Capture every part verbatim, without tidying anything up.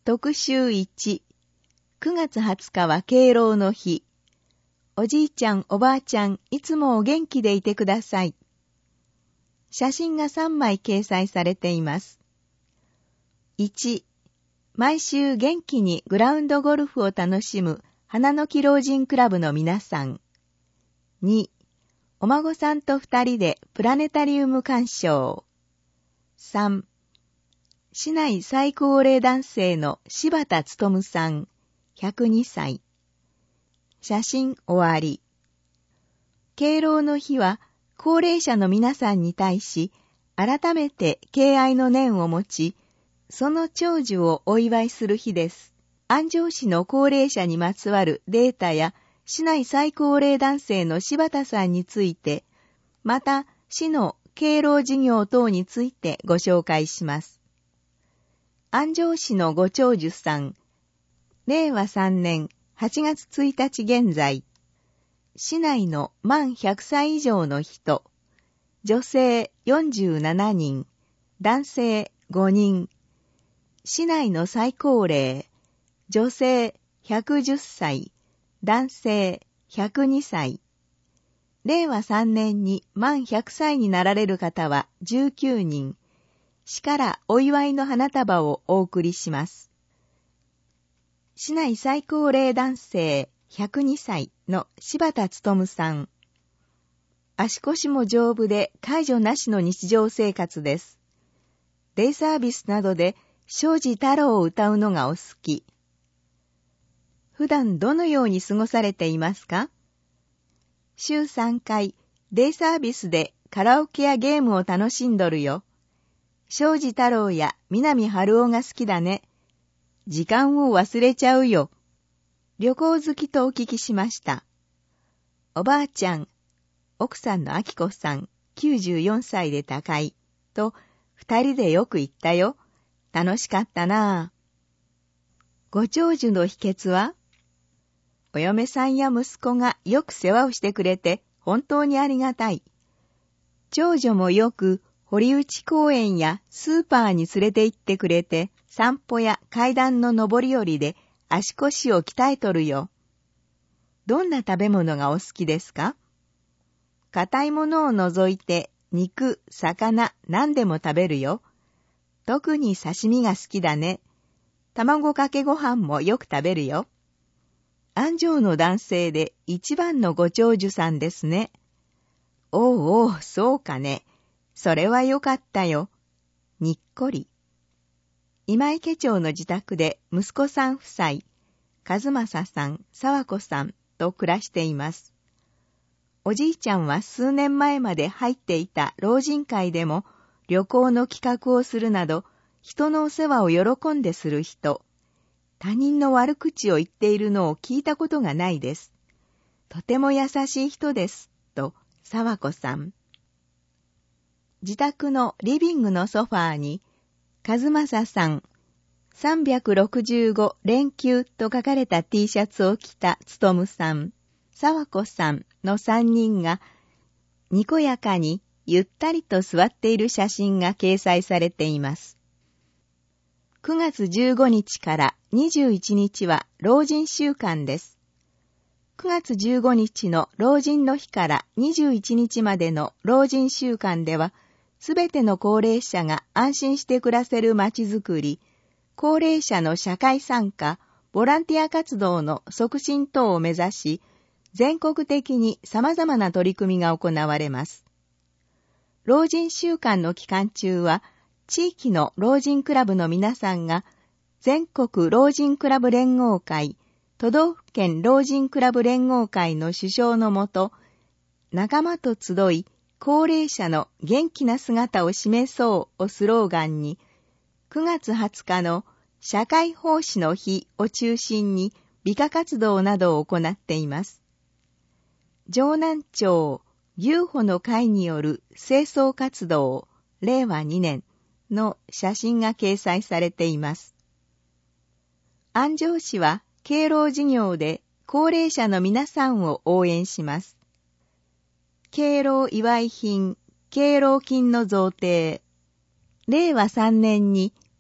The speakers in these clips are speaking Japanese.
特集いち、くがつはつかは敬老の日。おじいちゃん、おばあちゃん、いつもお元気でいてください。写真がさんまい掲載されています。いち、毎週元気にグラウンドゴルフを楽しむ花の木老人クラブの皆さん。に、お孫さんと二人でプラネタリウム鑑賞。さん、市内最高齢男性の柴田勉さん、ひゃくにさい。写真終わり。敬老の日は高齢者の皆さんに対し、改めて敬愛の念を持ち、その長寿をお祝いする日です。安城市の高齢者にまつわるデータや、市内最高齢男性の柴田さんについて、また市の敬老事業等についてご紹介します。安城市のご長寿さん、れいわさんねんはちがつついたち現在、市内の満ひゃくさい以上の人、女性よんじゅうななにん、男性ごにん、市内の最高齢、女性ひゃくじゅっさい、男性ひゃくにさい、れいわさんねんに満ひゃくさいになられる方はじゅうきゅうにん、市からお祝いの花束をお送りします。市内最高齢男性ひゃくにさいの柴田勉さん。足腰も丈夫で介助なしの日常生活です。デイサービスなどで庄司太郎を歌うのがお好き。普段どのように過ごされていますか？週さんかい、デイサービスでカラオケやゲームを楽しんどるよ。庄司太郎や南春夫が好きだね。時間を忘れちゃうよ。旅行好きとお聞きしました。おばあちゃん、奥さんのあきこさん、きゅうじゅうよんさいで他界、と二人でよく行ったよ。楽しかったなぁ。ご長寿の秘訣は？お嫁さんや息子がよく世話をしてくれて本当にありがたい。長女もよく堀内公園やスーパーに連れて行ってくれて、散歩や階段の上り下りで足腰を鍛えとるよ。どんな食べ物がお好きですか？硬いものを除いて肉、魚、何でも食べるよ。特に刺身が好きだね。卵かけご飯もよく食べるよ。安城の男性で一番のご長寿さんですね。おうおう、そうかね。それはよかったよ。にっこり。今池町の自宅で息子さん夫妻、和正さん、沢子さんと暮らしています。おじいちゃんは数年前まで入っていた老人会でも旅行の企画をするなど、人のお世話を喜んでする人、他人の悪口を言っているのを聞いたことがないです。とても優しい人です、と沢子さん。自宅のリビングのソファーに、和正さん、さんびゃくろくじゅうご連休と書かれた T シャツを着た勉さん、沢子さんのさんにんが、にこやかにゆったりと座っている写真が掲載されています。くがつじゅうごにちからにじゅういちにちは老人週間です。くがつじゅうごにちの老人の日からにじゅういちにちまでの老人週間では、すべての高齢者が安心して暮らせるまちづくり、高齢者の社会参加、ボランティア活動の促進等を目指し、全国的に様々な取り組みが行われます。老人週間の期間中は、地域の老人クラブの皆さんが、全国老人クラブ連合会、都道府県老人クラブ連合会の主唱のもと、仲間と集い、高齢者の元気な姿を示そうをスローガンに、くがつはつかの社会奉仕の日を中心に美化活動などを行っています。城南町牛歩の会による清掃活動れいわにねんの写真が掲載されています。安城市は敬老事業で高齢者の皆さんを応援します。敬老祝い品、敬老金の贈呈。れいわさんねんに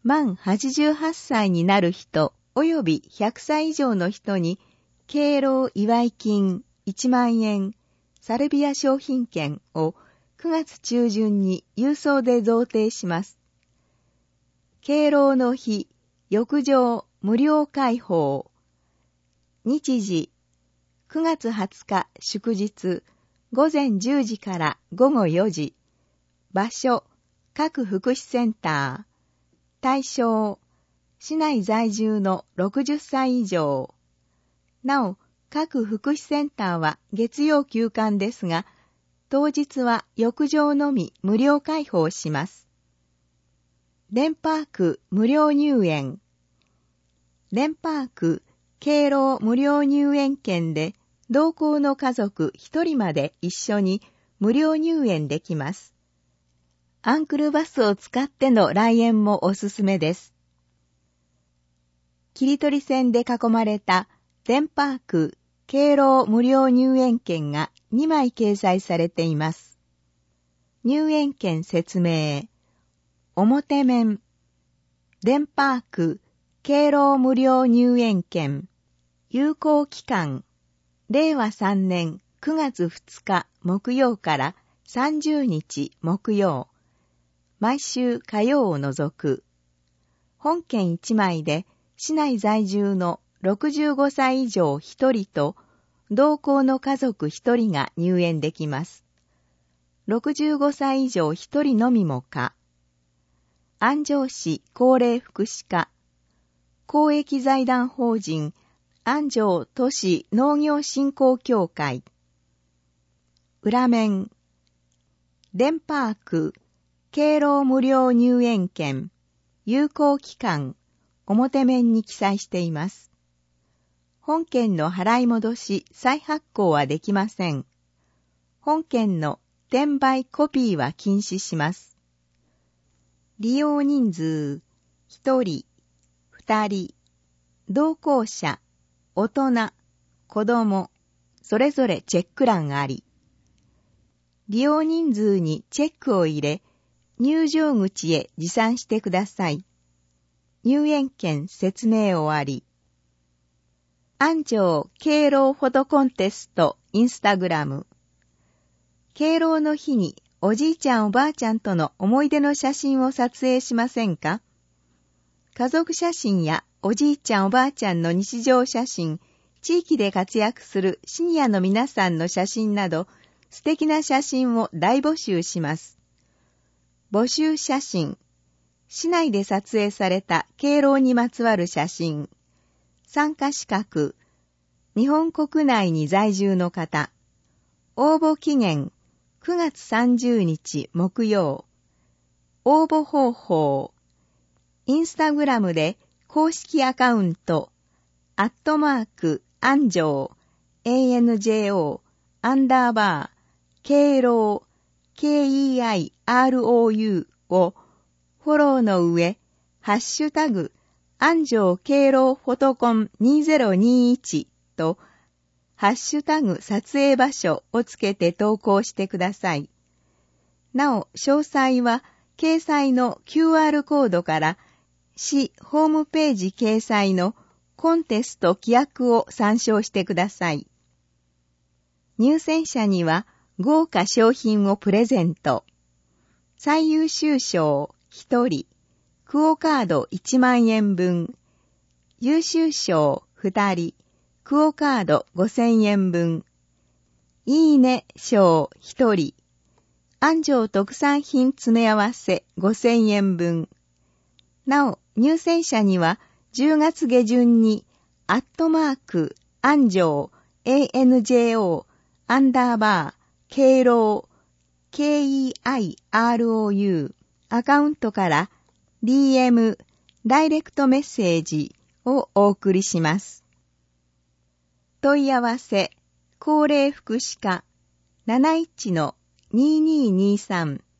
満はちじゅうはっさいになる人及びひゃくさい以上の人に敬老祝い金いちまんえんサルビア商品券をくがつ中旬に郵送で贈呈します。敬老の日、浴場無料開放。日時、くがつはつか祝日、ごぜんじゅうじからごごよじ。場所、各福祉センター。対象、市内在住のろくじゅっさい以上。なお、各福祉センターは月曜休館ですが、当日は浴場のみ無料開放します。レンパーク無料入園。レンパーク敬老無料入園券で同行の家族一人まで一緒に無料入園できます。アンクルバスを使っての来園もおすすめです。切り取り線で囲まれたレンパーク敬老無料入園券がにまい掲載されています。入園券説明。表面。レンパーク敬老無料入園券。有効期間。れいわさんねんくがつふつか木曜からさんじゅうにち木曜。毎週火曜を除く。本券いちまいで市内在住のろくじゅうごさい以上ひとりと同行の家族ひとりが入園できます。ろくじゅうごさい以上ひとりのみも可。安城市高齢福祉課、公益財団法人安城都市農業振興協会。裏面。レンパーク敬老無料入園券有効期間表面に記載しています。本件の払い戻し再発行はできません。本件の転売コピーは禁止します。利用人数ひとり、ふたり、同行者、大人、子供、それぞれチェック欄あり。利用人数にチェックを入れ、入場口へ持参してください。入園券説明終わり。安城敬老フォトコンテストインスタグラム。敬老の日におじいちゃんおばあちゃんとの思い出の写真を撮影しませんか？家族写真やおじいちゃんおばあちゃんの日常写真、地域で活躍するシニアの皆さんの写真など素敵な写真を大募集します。募集写真。市内で撮影された敬老にまつわる写真。参加資格。日本国内に在住の方。応募期限。くがつさんじゅうにち木曜。応募方法。インスタグラムで公式アカウント、アットマーク、アンジョー、エーエヌジェーオー、アンダーバー、敬老、ケーイーアイアールオーユー をフォローの上、ハッシュタグ、安城敬老フォトコンにせんにじゅういちと、ハッシュタグ撮影場所をつけて投稿してください。なお、詳細は、掲載の キューアール コードから、市ホームページ掲載のコンテスト規約を参照してください。入選者には豪華賞品をプレゼント。最優秀賞ひとり、クオカードいちまんえんぶん。優秀賞ふたり、クオカードごせんえんぶん。いいね賞ひとり、安城特産品詰め合わせごせんえんぶん。なお、入選者にはじゅうがつげじゅんに、アットマーク、安城、エーエヌジェーオー、アンダーバー、敬老、ケーイーアイアールオーユー、アカウントから ディーエム、ダイレクトメッセージをお送りします。問い合わせ、高齢福祉課 なないちのにーにーにーさん